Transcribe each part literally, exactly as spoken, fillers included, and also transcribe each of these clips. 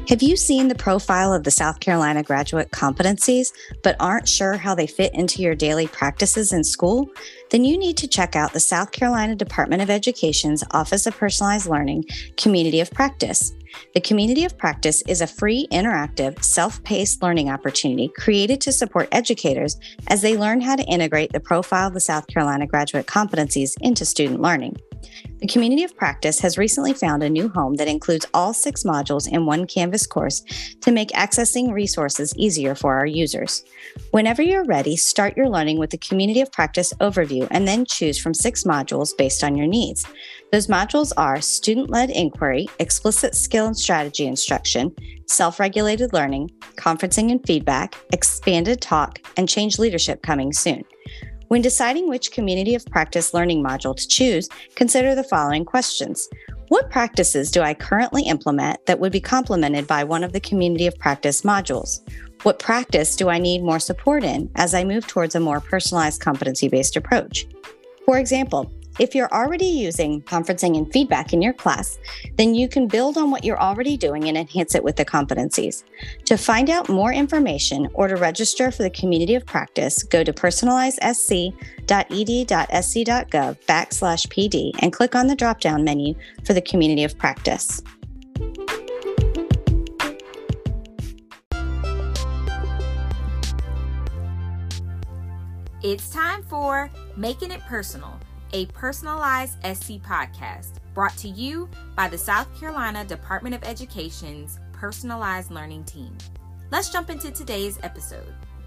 Have you seen the profile of the South Carolina graduate competencies, but aren't sure how they fit into your daily practices in school? Then you need to check out the South Carolina Department of Education's Office of Personalized Learning Community of Practice. The Community of Practice is a free, interactive, self-paced learning opportunity created to support educators as they learn how to integrate the profile of the South Carolina graduate competencies into student learning. The Community of Practice has recently found a new home that includes all six modules in one Canvas course to make accessing resources easier for our users. Whenever you're ready, start your learning with the Community of Practice overview and then choose from six modules based on your needs. Those modules are Student-Led Inquiry, Explicit Skill and Strategy Instruction, Self-Regulated Learning, Conferencing and Feedback, Expanded Talk, and Change Leadership coming soon. When deciding which Community of Practice learning module to choose, consider the following questions. What practices do I currently implement that would be complemented by one of the Community of Practice modules? What practice do I need more support in as I move towards a more personalized competency-based approach? For example, if you're already using conferencing and feedback in your class, then you can build on what you're already doing and enhance it with the competencies. To find out more information or to register for the Community of Practice, go to personalizedSC.ed.sc.gov backslash PD and click on the drop-down menu for the Community of Practice. It's time for Making It Personal, a personalized S C podcast brought to you by the South Carolina Department of Education's Personalized Learning Team. Let's jump into today's episode.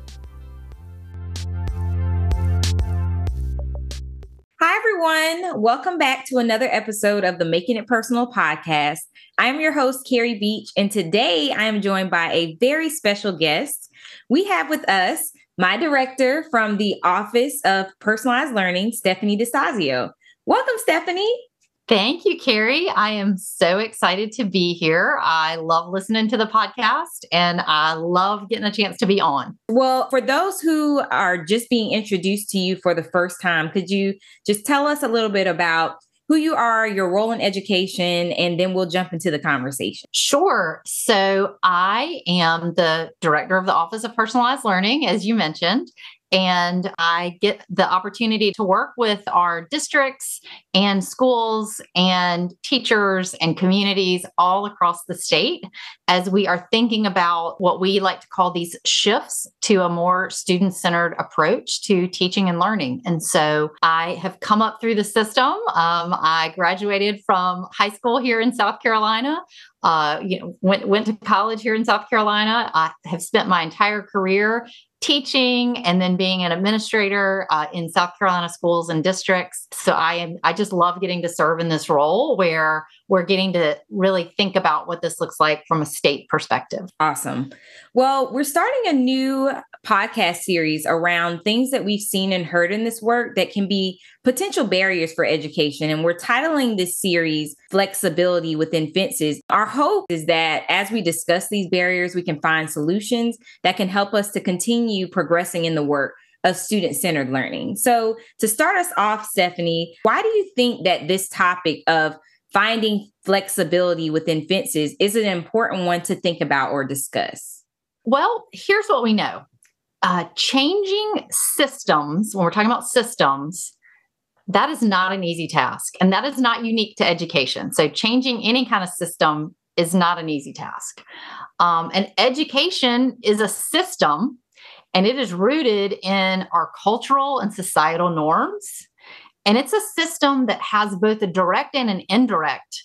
Hi, everyone. Welcome back to another episode of the Making It Personal podcast. I'm your host, Carrie Beach, and today I am joined by a very special guest. We have with us my director from the Office of Personalized Learning, Stephanie DeSazio. Welcome, Stephanie. Thank you, Carrie. I am so excited to be here. I love listening to the podcast and I love getting a chance to be on. Well, for those who are just being introduced to you for the first time, could you just tell us a little bit about who you are, your role in education, and then we'll jump into the conversation. Sure. So I am the director of the Office of Personalized Learning, as you mentioned, and I get the opportunity to work with our districts and schools and teachers and communities all across the state as we are thinking about what we like to call these shifts to a more student-centered approach to teaching and learning. And so I have come up through the system. Um, I graduated from high school here in South Carolina. Uh, you know, went went to college here in South Carolina. I have spent my entire career teaching and then being an administrator uh, in South Carolina schools and districts. So I am I just love getting to serve in this role where we're getting to really think about what this looks like from a state perspective. Awesome. Well, we're starting a new podcast series around things that we've seen and heard in this work that can be potential barriers for education. And we're titling this series Flexibility Within Fences. Our hope is that as we discuss these barriers, we can find solutions that can help us to continue progressing in the work of student-centered learning. So to start us off, Stephanie, why do you think that this topic of finding flexibility within fences is an important one to think about or discuss? Well, here's what we know. Uh, changing systems, when we're talking about systems, that is not an easy task. And that is not unique to education. So changing any kind of system is not an easy task. Um, and education is a system, and it is rooted in our cultural and societal norms. And it's a system that has both a direct and an indirect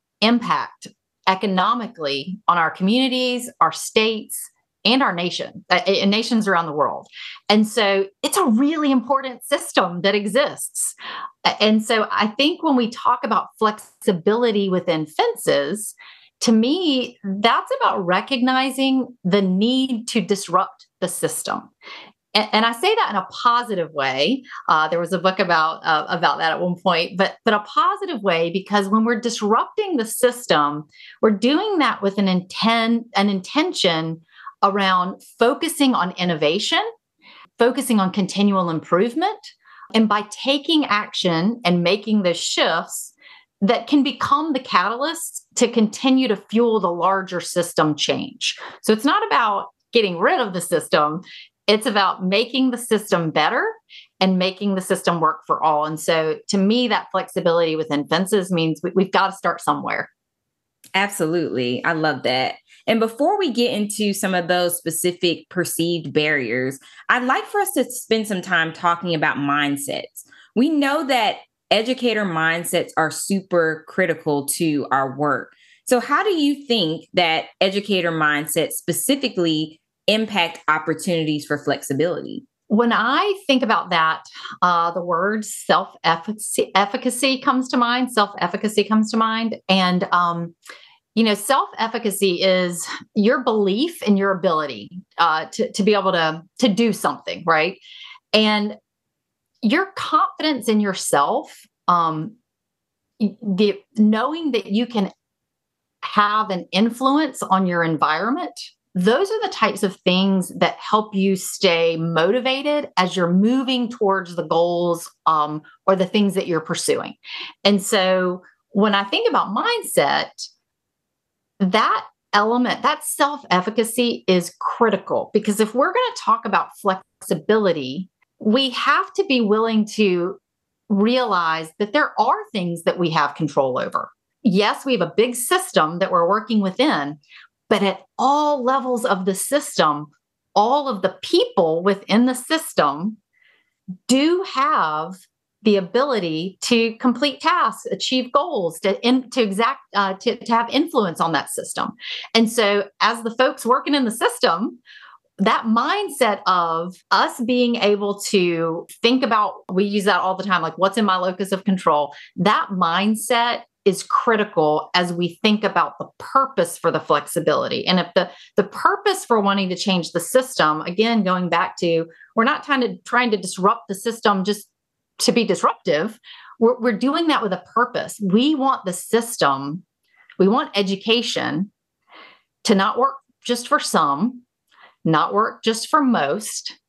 impact economically on our communities, our states, and our nation, uh, and nations around the world. And so it's a really important system that exists. And so I think when we talk about flexibility within fences, to me, that's about recognizing the need to disrupt the system. And, and I say that in a positive way. Uh, there was a book about uh, about that at one point, but but a positive way, because when we're disrupting the system, we're doing that with an intent, an intention around focusing on innovation, focusing on continual improvement. And by taking action and making the shifts, that can become the catalyst to continue to fuel the larger system change. So it's not about getting rid of the system. It's about making the system better and making the system work for all. And so to me, that flexibility within fences means we, we've got to start somewhere. Absolutely. I love that. And before we get into some of those specific perceived barriers, I'd like for us to spend some time talking about mindsets. We know that educator mindsets are super critical to our work. So how do you think that educator mindsets specifically impact opportunities for flexibility? When I think about that, uh, the word self-efficacy efficacy comes to mind. Self-efficacy comes to mind. And, um, you know, self-efficacy is your belief in your ability uh, to, to be able to, to do something, right? And your confidence in yourself, um, the knowing that you can have an influence on your environment, those are the types of things that help you stay motivated as you're moving towards the goals um, or the things that you're pursuing. And so when I think about mindset, that element, that self-efficacy is critical, because if we're going to talk about flexibility, we have to be willing to realize that there are things that we have control over. Yes, we have a big system that we're working within, but at all levels of the system, all of the people within the system do have the ability to complete tasks, achieve goals, to in, to exact uh, to, to have influence on that system. And so, as the folks working in the system, that mindset of us being able to think about, we use that all the time, like what's in my locus of control, that mindset is critical as we think about the purpose for the flexibility. And if the, the purpose for wanting to change the system, again, going back to, we're not trying to trying to disrupt the system just to be disruptive. We're, we're doing that with a purpose. We want the system, we want education to not work just for some, not work just for most.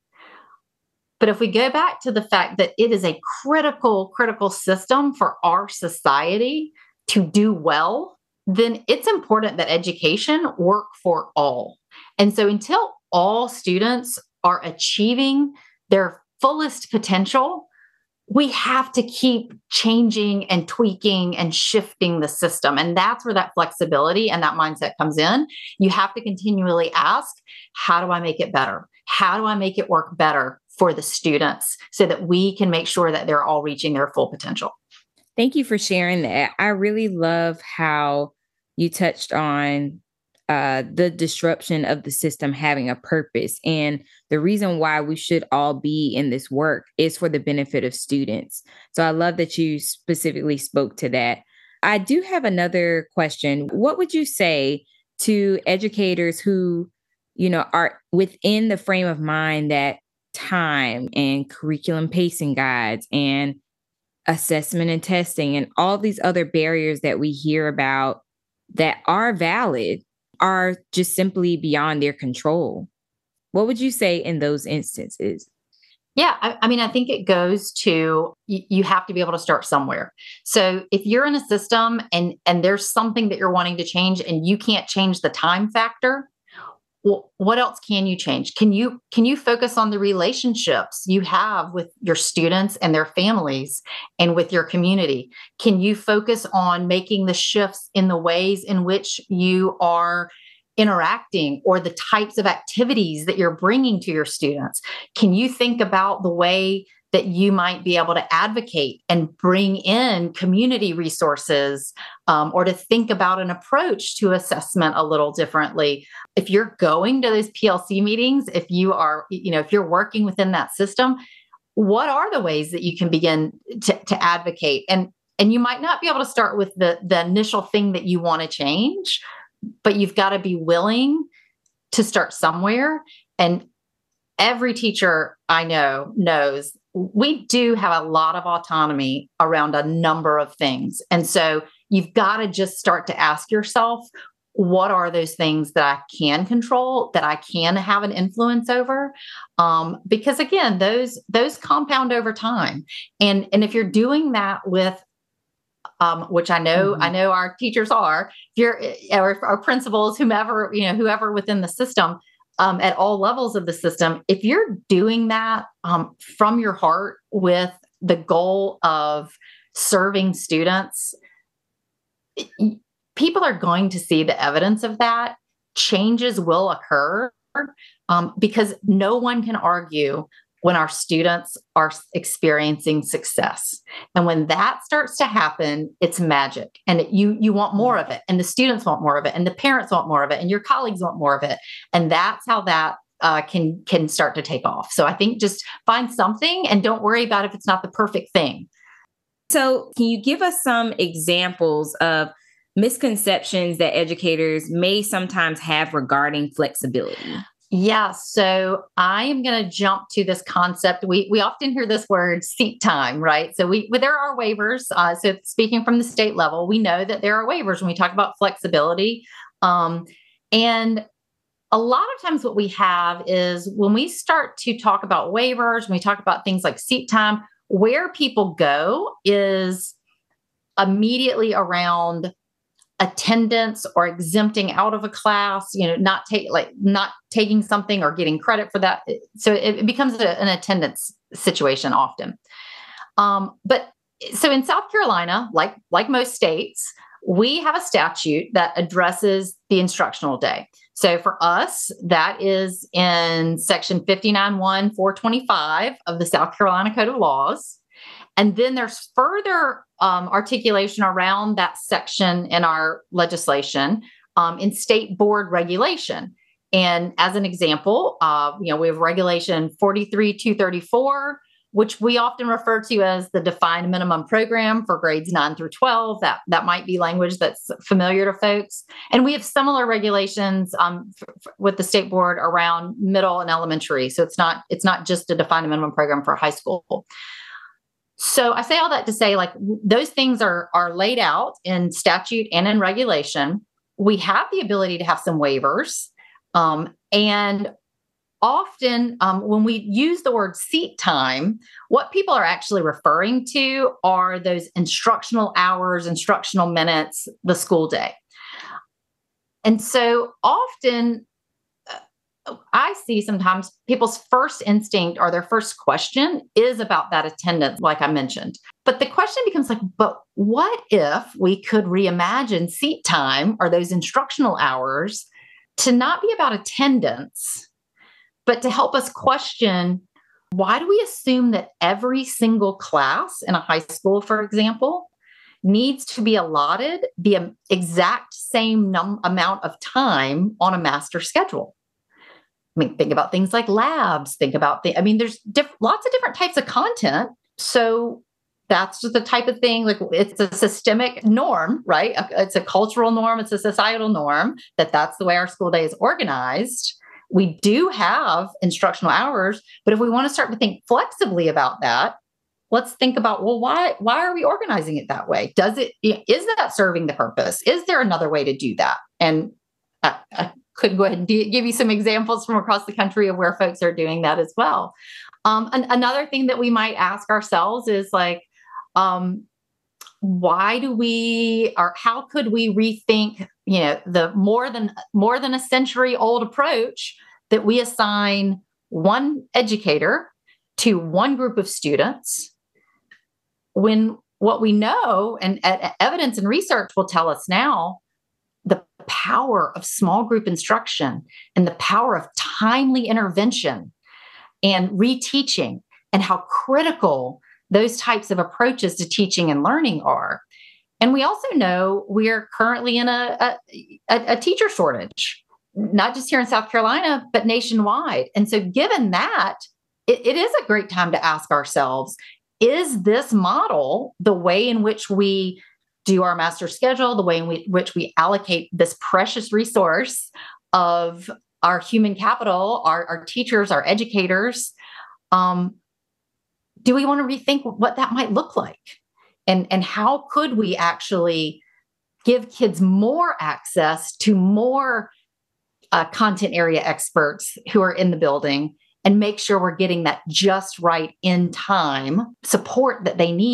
But if we go back to the fact that it is a critical, critical system for our society to do well, then it's important that education work for all. And so until all students are achieving their fullest potential, we have to keep changing and tweaking and shifting the system. And that's where that flexibility and that mindset comes in. You have to continually ask, how do I make it better? How do I make it work better for the students so that we can make sure that they're all reaching their full potential? Thank you for sharing that. I really love how you touched on uh, the disruption of the system having a purpose. And the reason why we should all be in this work is for the benefit of students. So I love that you specifically spoke to that. I do have another question. What would you say to educators who, you know, are within the frame of mind that time and curriculum pacing guides and assessment and testing and all these other barriers that we hear about that are valid are just simply beyond their control? What would you say in those instances? Yeah, I, I mean, I think it goes to you, you have to be able to start somewhere. So if you're in a system and and there's something that you're wanting to change and you can't change the time factor, well, what else can you change? Can you can you focus on the relationships you have with your students and their families and with your community? Can you focus on making the shifts in the ways in which you are interacting or the types of activities that you're bringing to your students? Can you think about the way that you might be able to advocate and bring in community resources, um, or to think about an approach to assessment a little differently? If you're going to those P L C meetings, if you are, you know, if you're working within that system, what are the ways that you can begin to, to advocate? And, and you might not be able to start with the, the initial thing that you want to change, but you've got to be willing to start somewhere. And every teacher I know knows we do have a lot of autonomy around a number of things. And so you've got to just start to ask yourself, what are those things that I can control, that I can have an influence over? Um, because again, those those compound over time. And, and if you're doing that with um, which I know, mm-hmm. I know our teachers are, if you're, or our principals, whomever, you know, whoever within the system, um, at all levels of the system, if you're doing that um, from your heart with the goal of serving students, it, people are going to see the evidence of that. Changes will occur um, because no one can argue when our students are experiencing success. And when that starts to happen, it's magic. And it, you you want more of it. And the students want more of it. And the parents want more of it. And your colleagues want more of it. And that's how that uh, can, can start to take off. So I think just find something and don't worry about if it's not the perfect thing. So can you give us some examples of misconceptions that educators may sometimes have regarding flexibility? Yeah, so I am going to jump to this concept. We we often hear this word seat time, right? So we well, there are waivers. Uh, so speaking from the state level, we know that there are waivers when we talk about flexibility. Um, and a lot of times what we have is when we start to talk about waivers, when we talk about things like seat time, where people go is immediately around attendance or exempting out of a class, you know, not take like not taking something or getting credit for that. So it, it becomes a, an attendance situation often. Um, but so in South Carolina, like like most states, we have a statute that addresses the instructional day. So for us, that is in section fifty-nine one four twenty-five of the South Carolina Code of Laws. And then there's further um, articulation around that section in our legislation um, in state board regulation. And as an example, uh, you know, we have regulation forty-three two thirty-four, which we often refer to as the defined minimum program for grades nine through twelve. That, that might be language that's familiar to folks. And we have similar regulations um, f- f- with the state board around middle and elementary. So it's not, it's not just a defined minimum program for high school. So I say all that to say, like, those things are, are laid out in statute and in regulation. We have the ability to have some waivers. Um, and often um, when we use the word seat time, what people are actually referring to are those instructional hours, instructional minutes, the school day. And so often I see sometimes people's first instinct or their first question is about that attendance, like I mentioned. But the question becomes like, but what if we could reimagine seat time or those instructional hours to not be about attendance, but to help us question, why do we assume that every single class in a high school, for example, needs to be allotted the exact same num- amount of time on a master schedule? I mean, think about things like labs, think about the, I mean, there's diff- lots of different types of content. So that's just the type of thing, like it's a systemic norm, right? It's a cultural norm. It's a societal norm that that's the way our school day is organized. We do have instructional hours, but if we want to start to think flexibly about that, let's think about, well, why, why are we organizing it that way? Does it, is that serving the purpose? Is there another way to do that? And I, I could go ahead and do, give you some examples from across the country of where folks are doing that as well. Um, an, another thing that we might ask ourselves is like, um, why do we, or how could we rethink, you know, the more than more than a century old approach that we assign one educator to one group of students, when what we know and uh, evidence and research will tell us now, the power of small group instruction and the power of timely intervention and reteaching and how critical those types of approaches to teaching and learning are. And we also know we're currently in a, a, a teacher shortage, not just here in South Carolina, but nationwide. And so given that, it, it is a great time to ask ourselves, is this model the way in which we do our master schedule, the way in we, which we allocate this precious resource of our human capital, our, our teachers, our educators? Um, do we want to rethink what that might look like? And, and how could we actually give kids more access to more uh, content area experts who are in the building and make sure we're getting that just right in time support that they need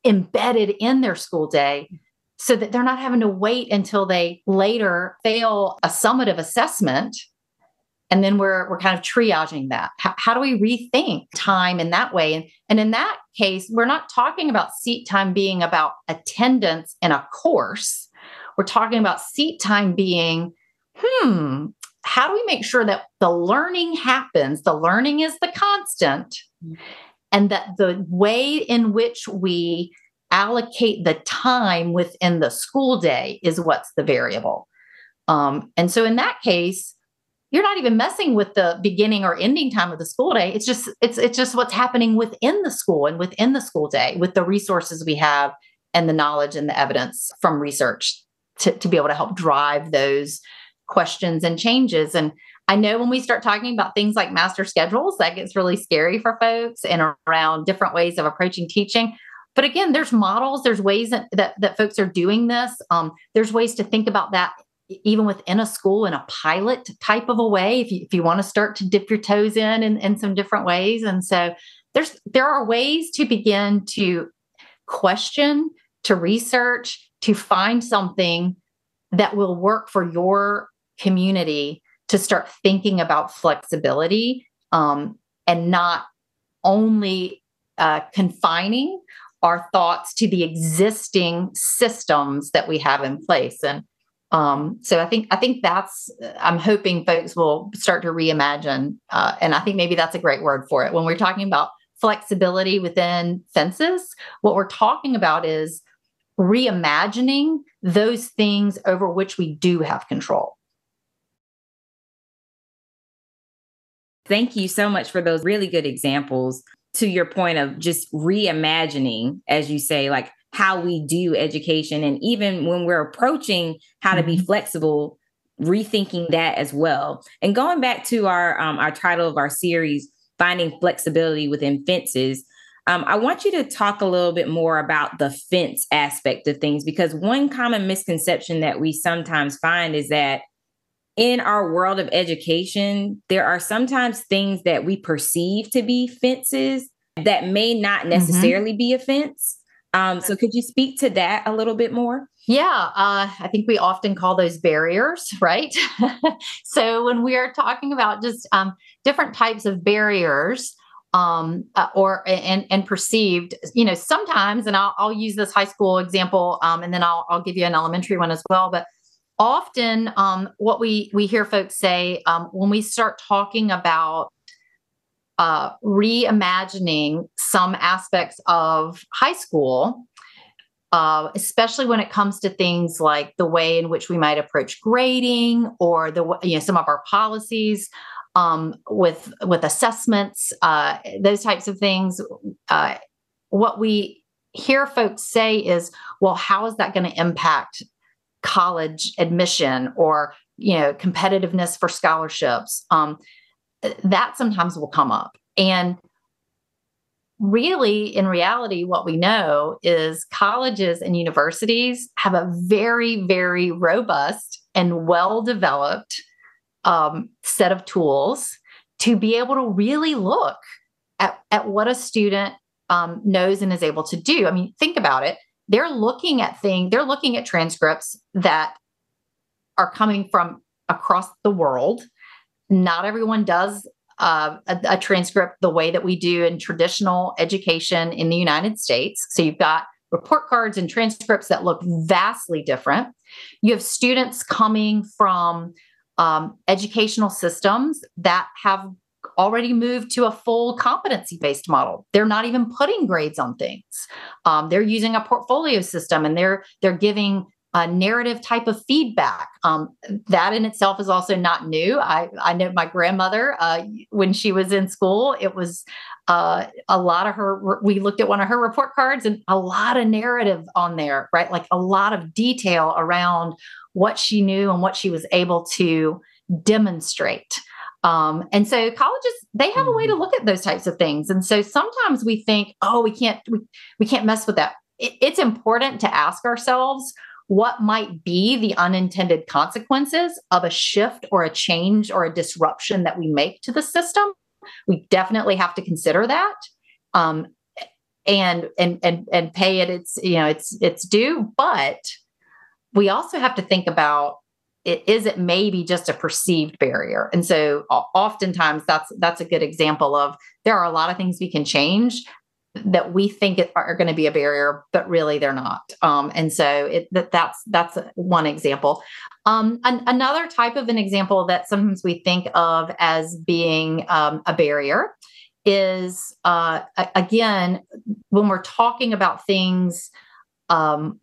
embedded in their school day so that they're not having to wait until they later fail a summative assessment. And then we're we're kind of triaging that. How, how do we rethink time in that way? And, and in that case, we're not talking about seat time being about attendance in a course. We're talking about seat time being, hmm, how do we make sure that the learning happens? The learning is the constant, and that the way in which we allocate the time within the school day is what's the variable. Um, and so in that case, you're not even messing with the beginning or ending time of the school day. It's just, it's, it's just what's happening within the school and within the school day with the resources we have and the knowledge and the evidence from research to, to be able to help drive those questions and changes. And I know when we start talking about things like master schedules, that gets really scary for folks and around different ways of approaching teaching. But again, there's models, there's ways that, that, that folks are doing this. Um, there's ways to think about that even within a school in a pilot type of a way, if you, if you want to start to dip your toes in, in in some different ways. And so there's there are ways to begin to question, to research, to find something that will work for your community to start thinking about flexibility, um, and not only uh, confining our thoughts to the existing systems that we have in place. And Um, so I think I think that's I'm hoping folks will start to reimagine, uh, and I think maybe that's a great word for it. When we're talking about flexibility within fences, what we're talking about is reimagining those things over which we do have control. Thank you so much for those really good examples. To your point of just reimagining, as you say, like how we do education. And even when we're approaching how to be flexible, rethinking that as well. And going back to our um, our title of our series, Finding Flexibility Within Fences, um, I want you to talk a little bit more about the fence aspect of things, because one common misconception that we sometimes find is that in our world of education, there are sometimes things that we perceive to be fences that may not necessarily mm-hmm. be a fence. Um, so could you speak to that a little bit more? Yeah, uh, I think we often call those barriers, right? So when we are talking about just um, different types of barriers um, uh, or and, and perceived, you know, sometimes, and I'll, I'll use this high school example, um, and then I'll, I'll give you an elementary one as well. But often um, what we, we hear folks say um, when we start talking about Uh, reimagining some aspects of high school, uh, especially when it comes to things like the way in which we might approach grading or the you know some of our policies um, with with assessments, uh, those types of things. Uh, what we hear folks say is, well, how is that going to impact college admission or you know competitiveness for scholarships? Um, that sometimes will come up. And really, in reality, what we know is colleges and universities have a very, very robust and well-developed um, set of tools to be able to really look at, at what a student um, knows and is able to do. I mean, think about it. They're looking at things, they're looking at transcripts that are coming from across the world. Not everyone does uh, a, a transcript the way that we do in traditional education in the United States. So you've got report cards and transcripts that look vastly different. You have students coming from um, educational systems that have already moved to a full competency-based model. They're not even putting grades on things. Um, they're using a portfolio system, and they're they're giving a narrative type of feedback. Um, that in itself is also not new. I, I know my grandmother, uh, when she was in school, it was uh, a lot of her, we looked at one of her report cards and a lot of narrative on there, right? Like a lot of detail around what she knew and what she was able to demonstrate. Um, and so colleges, they have a way to look at those types of things. And so sometimes we think, oh, we can't, we, we can't mess with that. It, it's important to ask ourselves, what might be the unintended consequences of a shift or a change or a disruption that we make to the system? We definitely have to consider that. Um, and and and and pay it its, you know, it's it's due. But we also have to think about, it, is it maybe just a perceived barrier? And so oftentimes that's that's a good example of, there are a lot of things we can change that we think are going to be a barrier, but really they're not. Um, and so it, that that's that's one example. Um, an, another type of an example that sometimes we think of as being um, a barrier is, uh, again, when we're talking about things um,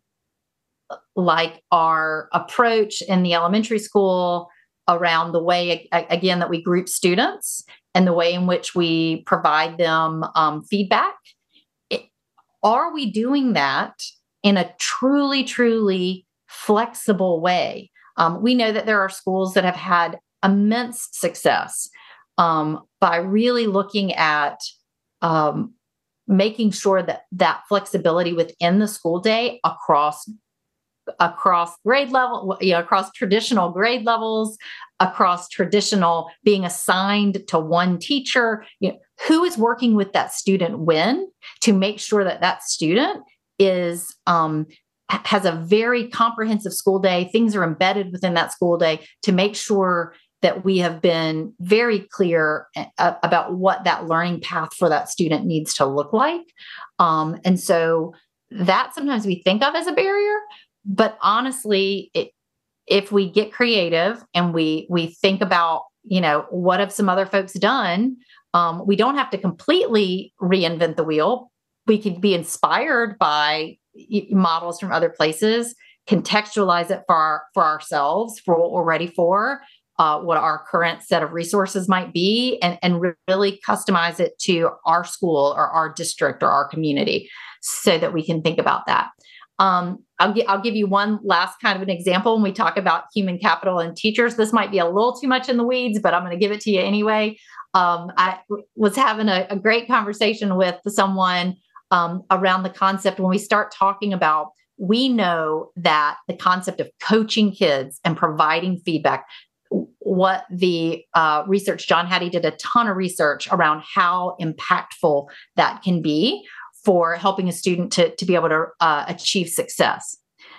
like our approach in the elementary school around the way, again, that we group students and the way in which we provide them um, feedback. It, are we doing that in a truly, truly flexible way? Um, we know that there are schools that have had immense success um, by really looking at um, making sure that that flexibility within the school day across across grade level, you know, across traditional grade levels, across traditional being assigned to one teacher, you know, who is working with that student when, to make sure that that student is um, has a very comprehensive school day. Things are embedded within that school day to make sure that we have been very clear uh, about what that learning path for that student needs to look like. Um, and so that sometimes we think of as a barrier, but honestly, it, if we get creative and we we think about, you know, what have some other folks done, um, we don't have to completely reinvent the wheel. We could be inspired by models from other places, contextualize it for our, for ourselves, for what we're ready for, uh, what our current set of resources might be, and, and really customize it to our school or our district or our community so that we can think about that. Um, I'll, gi- I'll give you one last kind of an example when we talk about human capital and teachers. This might be a little too much in the weeds, but I'm going to give it to you anyway. Um, I w- was having a, a great conversation with someone um, around the concept when we start talking about, we know that the concept of coaching kids and providing feedback, what the uh, research, John Hattie did a ton of research around how impactful that can be for helping a student to, to be able to uh, achieve success.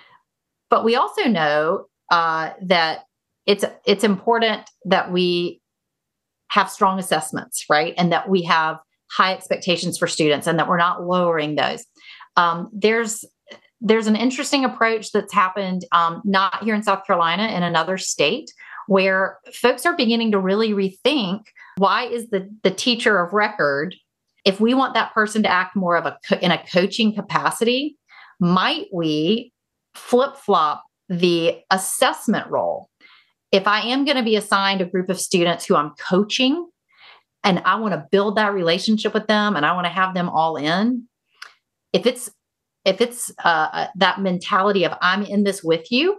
But we also know uh, that it's it's important that we have strong assessments, right? And that we have high expectations for students and that we're not lowering those. Um, there's there's an interesting approach that's happened, um, not here in South Carolina, in another state, where folks are beginning to really rethink, why is the, the teacher of record, if we want that person to act more of a co- in a coaching capacity, might we flip-flop the assessment role? If I am going to be assigned a group of students who I'm coaching and I want to build that relationship with them and I want to have them all in, if it's if it's uh, that mentality of I'm in this with you,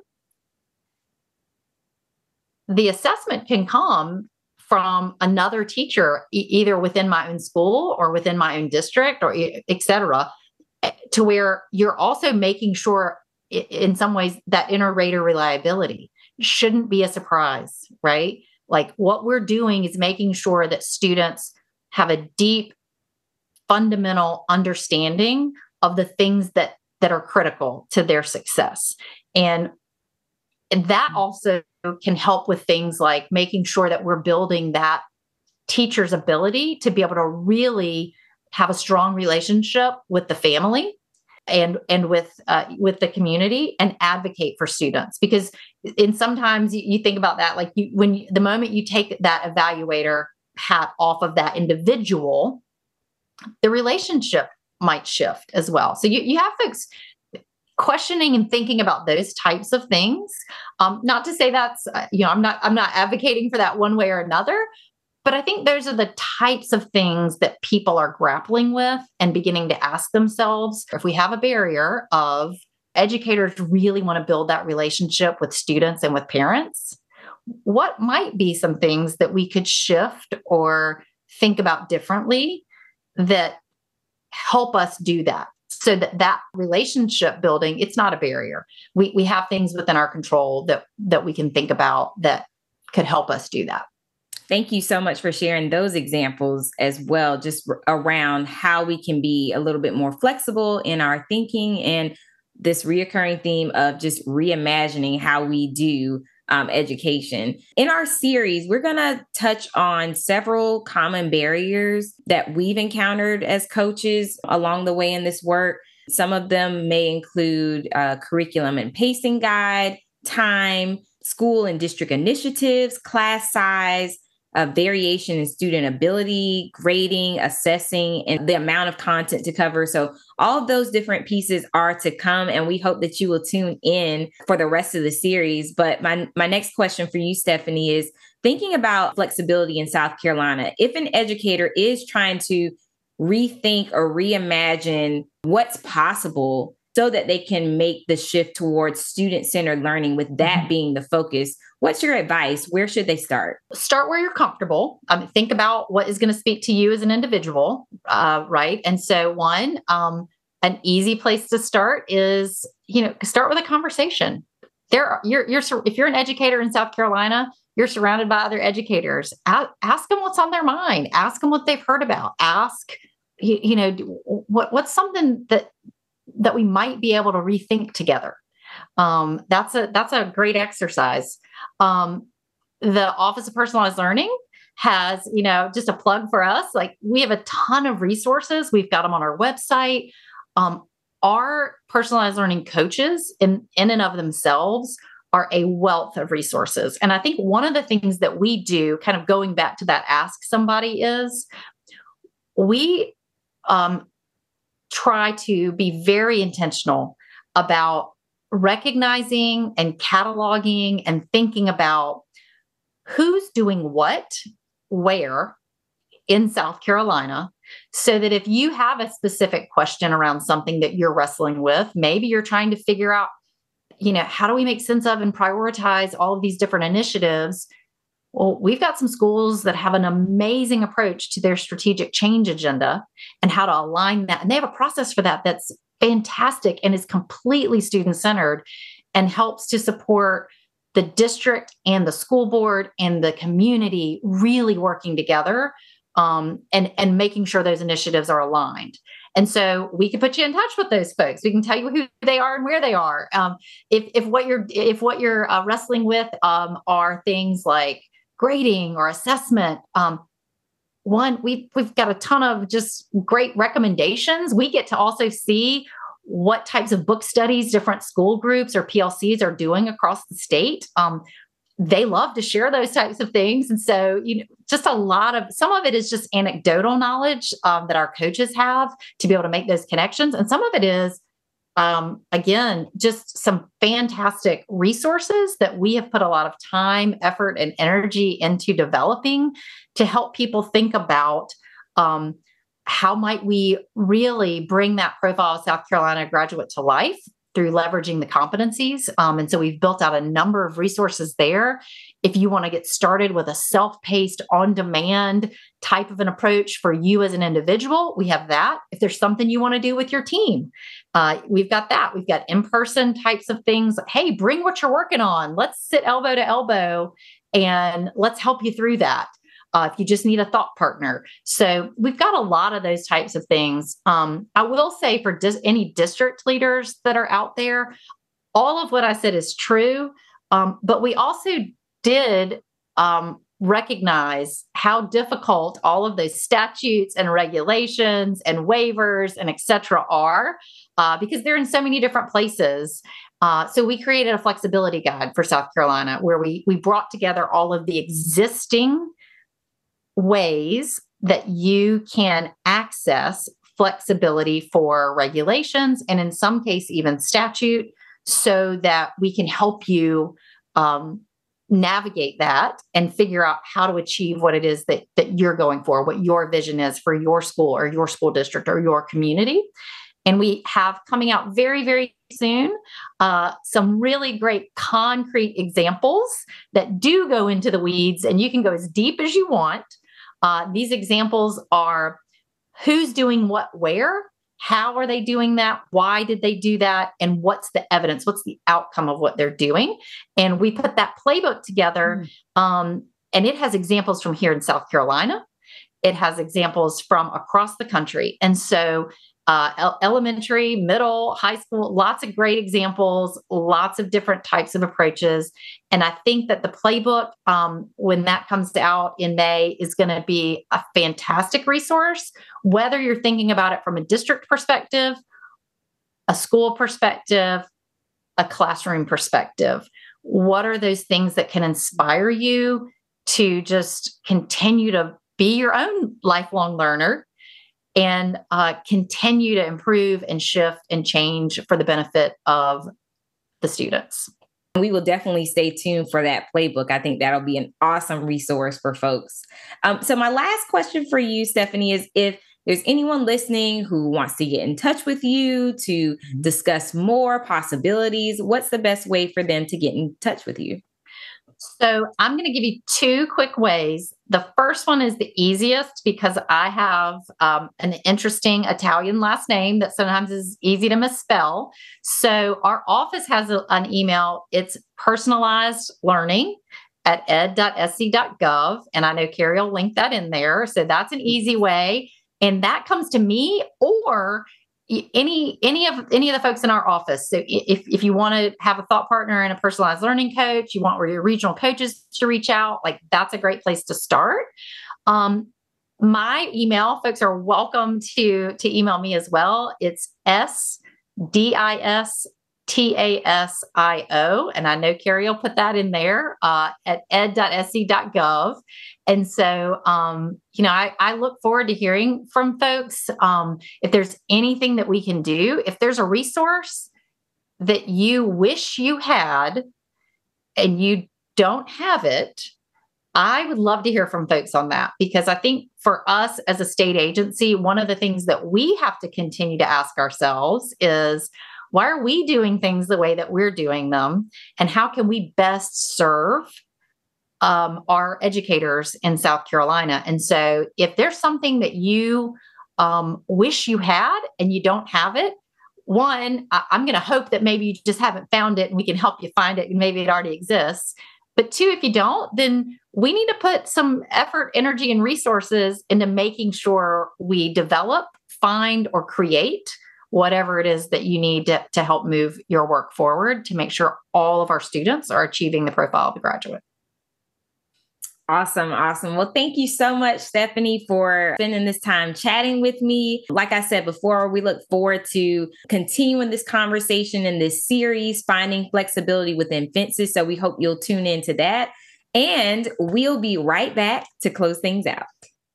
the assessment can come from another teacher, e- either within my own school or within my own district, or et cetera, to where you're also making sure in some ways that inter-rater reliability shouldn't be a surprise, right? Like what we're doing is making sure that students have a deep, fundamental understanding of the things that, that are critical to their success. And that also can help with things like making sure that we're building that teacher's ability to be able to really have a strong relationship with the family and and with uh, with the community and advocate for students. Because in sometimes you, you think about that, like you, when you, the moment you take that evaluator hat off of that individual, the relationship might shift as well. So you, you have folks questioning and thinking about those types of things. Um, not to say that's, uh, you know, I'm not, I'm not advocating for that one way or another, but I think those are the types of things that people are grappling with and beginning to ask themselves. If we have a barrier of educators really want to build that relationship with students and with parents, what might be some things that we could shift or think about differently that help us do that? So that that relationship building, it's not a barrier. We we have things within our control that that we can think about that could help us do that. Thank you so much for sharing those examples as well, just r- around how we can be a little bit more flexible in our thinking and this reoccurring theme of just reimagining how we do um, education. In our series, we're going to touch on several common barriers that we've encountered as coaches along the way in this work. Some of them may include uh, curriculum and pacing guide, time, school and district initiatives, class size, uh, variation in student ability, grading, assessing, and the amount of content to cover. So all of those different pieces are to come, and we hope that you will tune in for the rest of the series. But my, my next question for you, Stephanie, is thinking about flexibility in South Carolina. If an educator is trying to rethink or reimagine what's possible so that they can make the shift towards student-centered learning with that mm-hmm. being the focus, what's your advice? Where should they start? Start where you're comfortable. Um, think about what is going to speak to you as an individual, uh, right? And so one, um, an easy place to start is, you know, start with a conversation. There, are, you're, you're, if you're an educator in South Carolina, you're surrounded by other educators. A- ask them what's on their mind. Ask them what they've heard about. Ask, you, you know, what what's something that that we might be able to rethink together. Um, that's a that's a great exercise. Um, the Office of Personalized Learning has, you know, just a plug for us. Like, we have a ton of resources. We've got them on our website. Um, our personalized learning coaches in, in and of themselves are a wealth of resources. And I think one of the things that we do, kind of going back to that ask somebody, is we um, try to be very intentional about recognizing and cataloging and thinking about who's doing what, where in South Carolina, so that if you have a specific question around something that you're wrestling with, maybe you're trying to figure out, you know, how do we make sense of and prioritize all of these different initiatives? Well, we've got some schools that have an amazing approach to their strategic change agenda and how to align that. And they have a process for that that's fantastic and is completely student-centered and helps to support the district and the school board and the community really working together um, and, and making sure those initiatives are aligned. And so we can put you in touch with those folks. We can tell you who they are and where they are. Um, if, if what you're if what you're uh, wrestling with um, are things like grading or assessment, um, one, we've, we've got a ton of just great recommendations. We get to also see what types of book studies different school groups or P L Cs are doing across the state. Um, they love to share those types of things. And so, you know, just a lot of, some of it is just anecdotal knowledge um, that our coaches have to be able to make those connections. And some of it is, um, again, just some fantastic resources that we have put a lot of time, effort, and energy into developing to help people think about um, how might we really bring that profile of South Carolina graduate to life through leveraging the competencies. Um, and so we've built out a number of resources there. If you want to get started with a self-paced, on-demand type of an approach for you as an individual, we have that. If there's something you want to do with your team, uh, we've got that. We've got in-person types of things. Hey, bring what you're working on. Let's sit elbow to elbow and let's help you through that. Uh, if you just need a thought partner. So we've got a lot of those types of things. Um, I will say for dis- any district leaders that are out there, all of what I said is true. Um, but we also did um, recognize how difficult all of those statutes and regulations and waivers and et cetera are uh, because they're in so many different places. Uh, so we created a flexibility guide for South Carolina where we we brought together all of the existing ways that you can access flexibility for regulations and in some case even statute so that we can help you um, navigate that and figure out how to achieve what it is that, that you're going for, what your vision is for your school or your school district or your community. And we have coming out very, very soon uh, some really great concrete examples that do go into the weeds and you can go as deep as you want. Uh, these examples are who's doing what where, how are they doing that, why did they do that, and what's the evidence, what's the outcome of what they're doing. And we put that playbook together mm. um, And it has examples from here in South Carolina. It has examples from across the country. And so uh, elementary, middle, high school, lots of great examples, lots of different types of approaches. And I think that the playbook, um, when that comes out in May, is going to be a fantastic resource, whether you're thinking about it from a district perspective, a school perspective, a classroom perspective. What are those things that can inspire you to just continue to be your own lifelong learner and uh, continue to improve and shift and change for the benefit of the students? We will definitely stay tuned for that playbook. I think that'll be an awesome resource for folks. Um, so my last question for you, Stephanie, is if there's anyone listening who wants to get in touch with you to discuss more possibilities, what's the best way for them to get in touch with you? So I'm going to give you two quick ways. The first one is the easiest because I have um, an interesting Italian last name that sometimes is easy to misspell. So our office has a, an email. It's personalized learning at ed dot s c dot gov. And I know Carrie will link that in there. So that's an easy way. And that comes to me or any any of any of the folks in our office. So if if you want to have a thought partner and a personalized learning coach, you want your regional coaches to reach out, like that's a great place to start. Um, my email, folks are welcome to to email me as well. It's S D I S T A S I O. And I know Carrie will put that in there uh, at ed dot s c dot gov. And so, um, you know, I, I look forward to hearing from folks. Um, if there's anything that we can do, if there's a resource that you wish you had and you don't have it, I would love to hear from folks on that, because I think for us as a state agency, one of the things that we have to continue to ask ourselves is, why are we doing things the way that we're doing them? And how can we best serve um, our educators in South Carolina? And so if there's something that you um, wish you had and you don't have it, one, I- I'm going to hope that maybe you just haven't found it and we can help you find it and maybe it already exists. But two, if you don't, then we need to put some effort, energy, and resources into making sure we develop, find, or create whatever it is that you need to, to help move your work forward to make sure all of our students are achieving the profile of the graduate. Awesome. Awesome. Well, thank you so much, Stephanie, for spending this time chatting with me. Like I said before, we look forward to continuing this conversation in this series, Finding Flexibility Within Fences. So we hope you'll tune into that. And we'll be right back to close things out.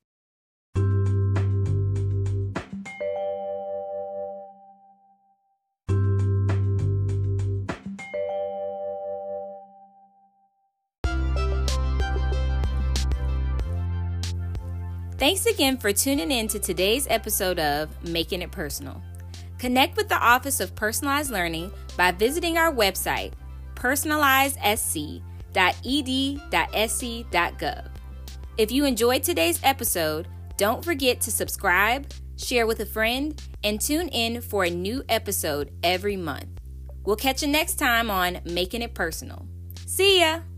Thanks again for tuning in to today's episode of Making It Personal. Connect with the Office of Personalized Learning by visiting our website, personalized s c dot e d dot s c dot gov. If you enjoyed today's episode, don't forget to subscribe, share with a friend, and tune in for a new episode every month. We'll catch you next time on Making It Personal. See ya!